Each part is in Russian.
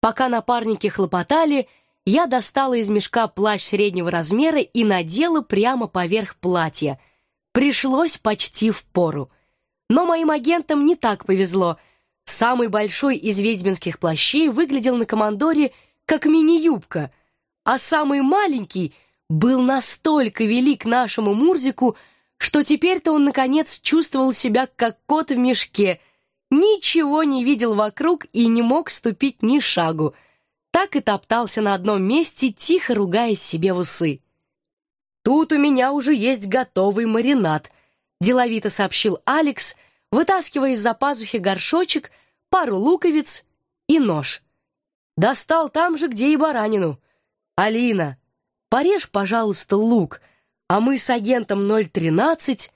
Пока напарники хлопотали, я достала из мешка плащ среднего размера и надела прямо поверх платья. Пришлось почти впору. Но моим агентам не так повезло. Самый большой из ведьминских плащей выглядел на командоре как мини-юбка, а самый маленький был настолько велик нашему Мурзику, что теперь-то он, наконец, чувствовал себя как кот в мешке, ничего не видел вокруг и не мог ступить ни шагу. Так и топтался на одном месте, тихо ругаясь себе в усы. «Тут у меня уже есть готовый маринад», — деловито сообщил Алекс, вытаскивая из-за пазухи горшочек, пару луковиц и нож. Достал там же, где и баранину. «Алина, порежь, пожалуйста, лук, а мы с агентом 013...»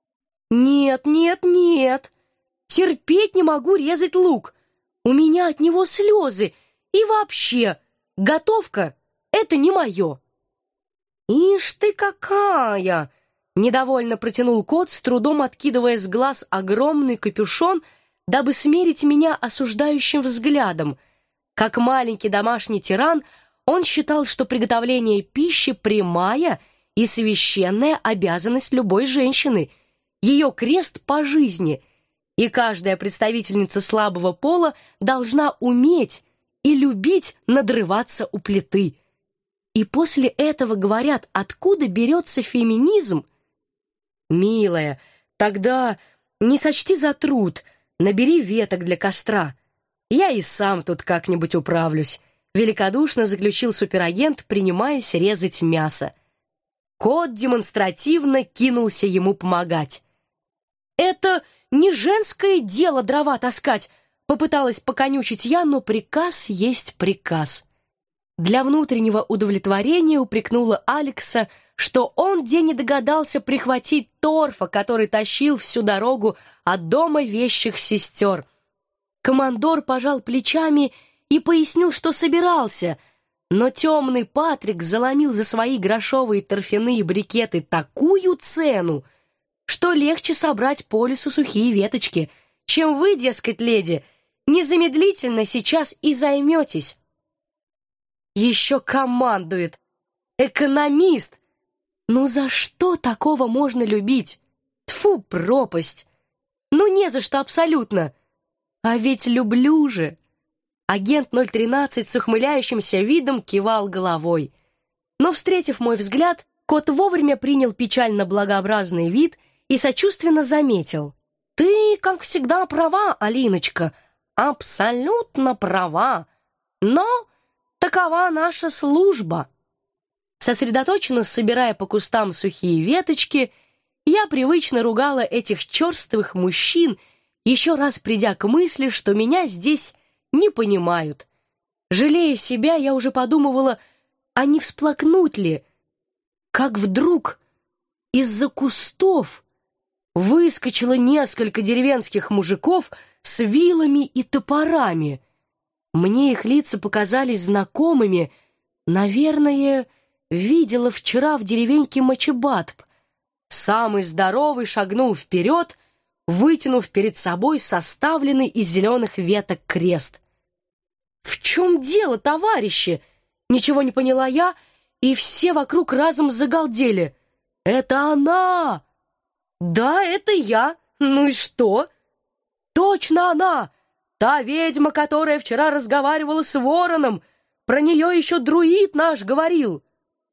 «Нет, нет, нет, терпеть не могу резать лук. У меня от него слезы. И вообще, готовка — это не мое». «Ишь ты какая!» — недовольно протянул кот, с трудом откидывая с глаз огромный капюшон, дабы смерить меня осуждающим взглядом. Как маленький домашний тиран, он считал, что приготовление пищи — прямая и священная обязанность любой женщины, ее крест по жизни, и каждая представительница слабого пола должна уметь и любить надрываться у плиты. И после этого говорят, откуда берется феминизм? «Милая, тогда не сочти за труд, набери веток для костра. Я и сам тут как-нибудь управлюсь», — великодушно заключил суперагент, принимаясь резать мясо. Кот демонстративно кинулся ему помогать. «Это не женское дело дрова таскать», — попыталась поконючить я, но приказ есть приказ. Для внутреннего удовлетворения упрекнула Алекса, что он где не догадался прихватить торфа, который тащил всю дорогу от дома вещих сестер. Командор пожал плечами и пояснил, что собирался, но темный Патрик заломил за свои грошовые торфяные брикеты такую цену, что легче собрать по лесу сухие веточки, чем вы, дескать, леди, незамедлительно сейчас и займетесь. Еще командует. Экономист. Ну за что такого можно любить? Тьфу, пропасть. Ну не за что абсолютно. А ведь люблю же. Агент 013 с ухмыляющимся видом кивал головой. Но, встретив мой взгляд, кот вовремя принял печально благообразный вид и сочувственно заметил. «Ты, как всегда, права, Алиночка, абсолютно права. Но такова наша служба». Сосредоточенно собирая по кустам сухие веточки, я привычно ругала этих черствых мужчин, еще раз придя к мысли, что меня здесь не понимают. Жалея себя, я уже подумывала, а не всплакнуть ли, как вдруг из-за кустов выскочило несколько деревенских мужиков с вилами и топорами. Мне их лица показались знакомыми. Наверное, видела вчера в деревеньке Мачебатб. Самый здоровый шагнул вперед, вытянув перед собой составленный из зеленых веток крест. «В чем дело, товарищи?» Ничего не поняла я, и все вокруг разом загалдели. «Это она!» «Да, это я. Ну и что?» «Точно она! Та ведьма, которая вчера разговаривала с вороном. Про нее еще друид наш говорил».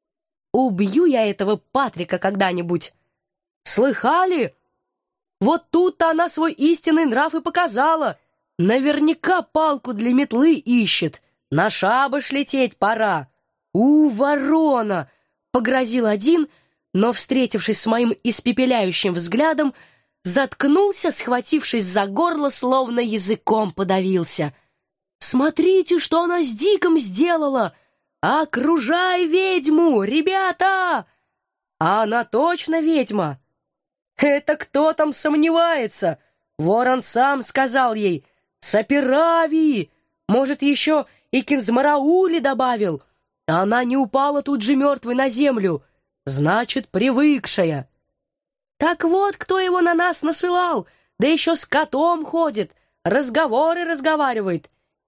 «Убью я этого Патрика когда-нибудь». «Слыхали? Вот тут-то она свой истинный нрав и показала. Наверняка палку для метлы ищет. На шабаш лететь пора». Ворона!» — погрозил один, но, встретившись с моим испепеляющим взглядом, заткнулся, схватившись за горло, словно языком подавился. «Смотрите, что она с Диком сделала! Окружай ведьму, ребята!» «А она точно ведьма?» «Это кто там сомневается? Ворон сам сказал ей: «Саперави!» Может, еще и Кинзмараули добавил. А она не упала тут же мертвой на землю. Значит, привыкшая. Так вот, кто его на нас насылал, да еще с котом ходит, разговоры разговаривает.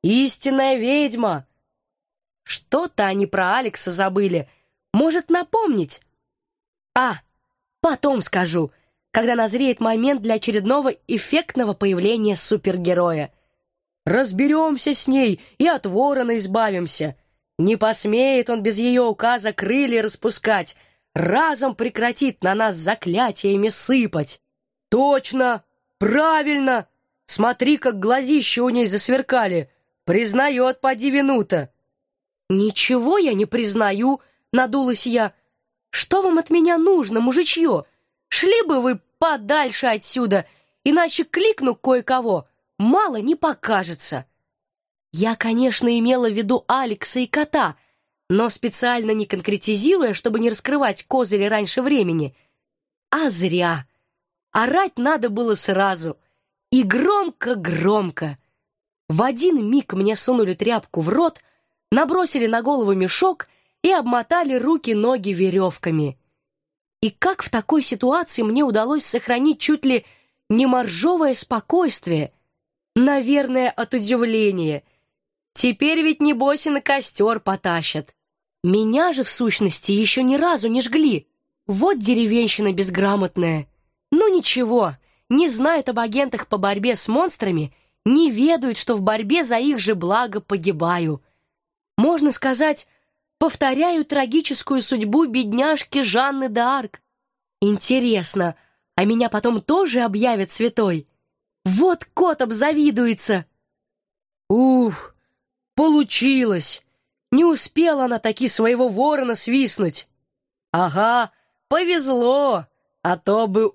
Истинная ведьма!» Что-то они про Алекса забыли. Может, напомнить? Потом скажу, когда назреет момент для очередного эффектного появления супергероя. Разберемся с ней и от ворона избавимся. Не посмеет он без ее указа крылья распускать, разом прекратит на нас заклятиями сыпать. Точно! Правильно! Смотри, как глазища у ней засверкали. Признает поди вину-то. «Ничего я не признаю», — надулась я. «Что вам от меня нужно, мужичье? Шли бы вы подальше отсюда, иначе кликну кое-кого, мало не покажется». Я, конечно, имела в виду Алекса и кота, но специально не конкретизируя, чтобы не раскрывать козыри раньше времени. А зря. Орать надо было сразу. И громко-громко. В один миг мне сунули тряпку в рот, набросили на голову мешок и обмотали руки-ноги веревками. И как в такой ситуации мне удалось сохранить чуть ли не моржовое спокойствие? Наверное, от удивления. Теперь ведь небось и на костер потащат. Меня же, в сущности, еще ни разу не жгли. Вот деревенщина безграмотная. Ну ничего, не знают об агентах по борьбе с монстрами, не ведают, что в борьбе за их же благо погибаю. Можно сказать, повторяю трагическую судьбу бедняжки Жанны д'Арк. Интересно, а меня потом тоже объявят святой? Вот кот обзавидуется. Ух, получилось! Не успела она таки своего ворона свистнуть. Ага, повезло, а то бы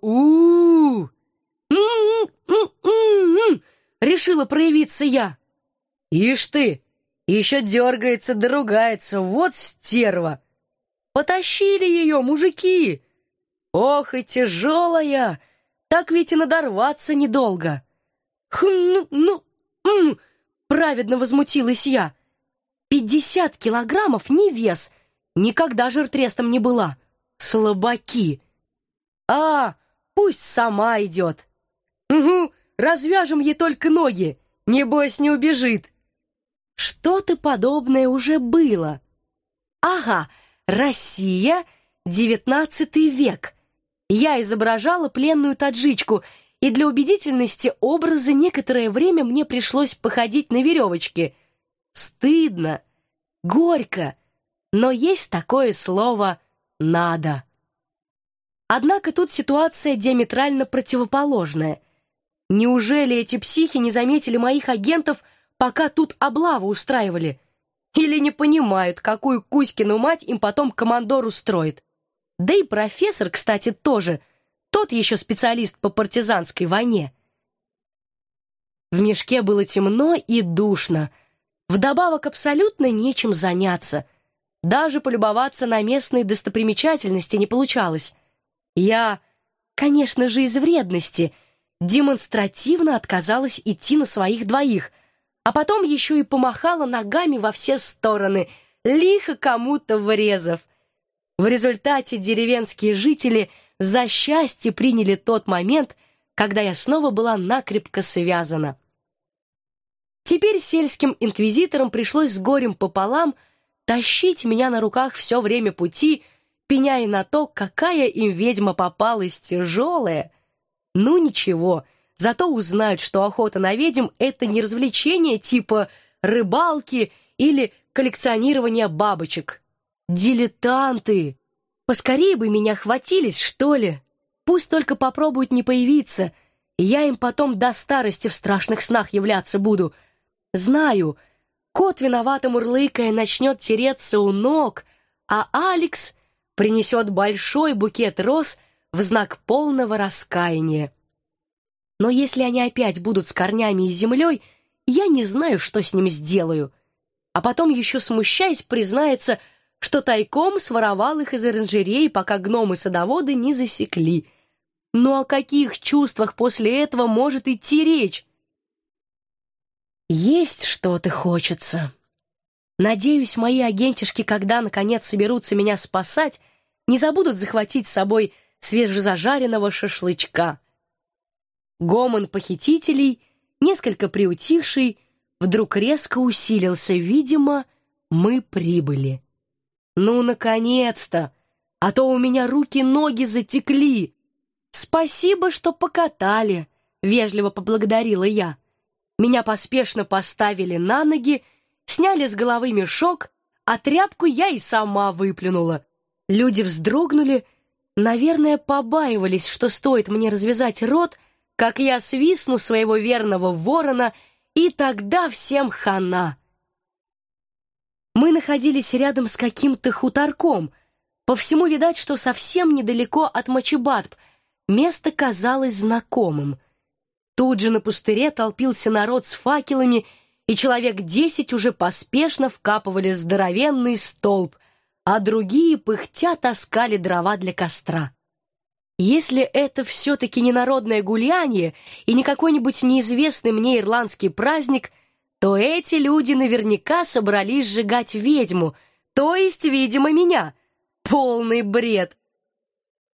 решила проявиться я. Ишь ты! Еще дергается да ругается, вот стерва! Потащили ее, мужики! Ох и тяжелая! Так ведь и надорваться недолго. Праведно возмутилась я. 50 килограммов не вес, никогда жиртрестом не была. Слабаки! Пусть сама идет. Угу, развяжем ей только ноги, небось не убежит. Что-то подобное уже было. Ага, Россия, 19 век. Я изображала пленную таджичку, и для убедительности образа некоторое время мне пришлось походить на веревочке. Стыдно, горько, но есть такое слово «надо». Однако тут ситуация диаметрально противоположная. Неужели эти психи не заметили моих агентов, пока тут облаву устраивали? Или не понимают, какую Кузькину мать им потом командор устроит? Да и профессор, кстати, тоже. Тот еще специалист по партизанской войне. В мешке было темно и душно. Вдобавок абсолютно нечем заняться. Даже полюбоваться на местные достопримечательности не получалось. Я, конечно же, из вредности, демонстративно отказалась идти на своих двоих, а потом еще и помахала ногами во все стороны, лихо кому-то врезав. В результате деревенские жители за счастье приняли тот момент, когда я снова была накрепко связана. Теперь сельским инквизиторам пришлось с горем пополам тащить меня на руках все время пути, пеняя на то, какая им ведьма попалась тяжелая. Ну ничего, зато узнают, что охота на ведьм — это не развлечение типа рыбалки или коллекционирования бабочек. Дилетанты! Поскорее бы меня хватились, что ли? Пусть только попробуют не появиться, и я им потом до старости в страшных снах являться буду. Знаю, кот, виновато мурлыкая, начнет тереться у ног, а Алекс принесет большой букет роз в знак полного раскаяния. Но если они опять будут с корнями и землей, я не знаю, что с ним сделаю. А потом еще, смущаясь, признается, что тайком своровал их из оранжереи, пока гномы-садоводы не засекли. Но о каких чувствах после этого может идти речь? Есть что-то хочется. Надеюсь, мои агентишки, когда, наконец, соберутся меня спасать, не забудут захватить с собой свежезажаренного шашлычка. Гомон похитителей, несколько приутихший, вдруг резко усилился. Видимо, мы прибыли. Ну, наконец-то! А то у меня руки-ноги затекли. «Спасибо, что покатали», — вежливо поблагодарила я. Меня поспешно поставили на ноги, сняли с головы мешок, а тряпку я и сама выплюнула. Люди вздрогнули, наверное, побаивались, что стоит мне развязать рот, как я свистну своего верного ворона, и тогда всем хана. Мы находились рядом с каким-то хуторком. По всему видать, что совсем недалеко от Мачибатп. Место казалось знакомым. Тут же на пустыре толпился народ с факелами, и человек 10 уже поспешно вкапывали здоровенный столб, а другие, пыхтя, таскали дрова для костра. Если это все-таки не народное гуляние и не какой-нибудь неизвестный мне ирландский праздник, то эти люди наверняка собрались сжигать ведьму, то есть, видимо, меня. Полный бред!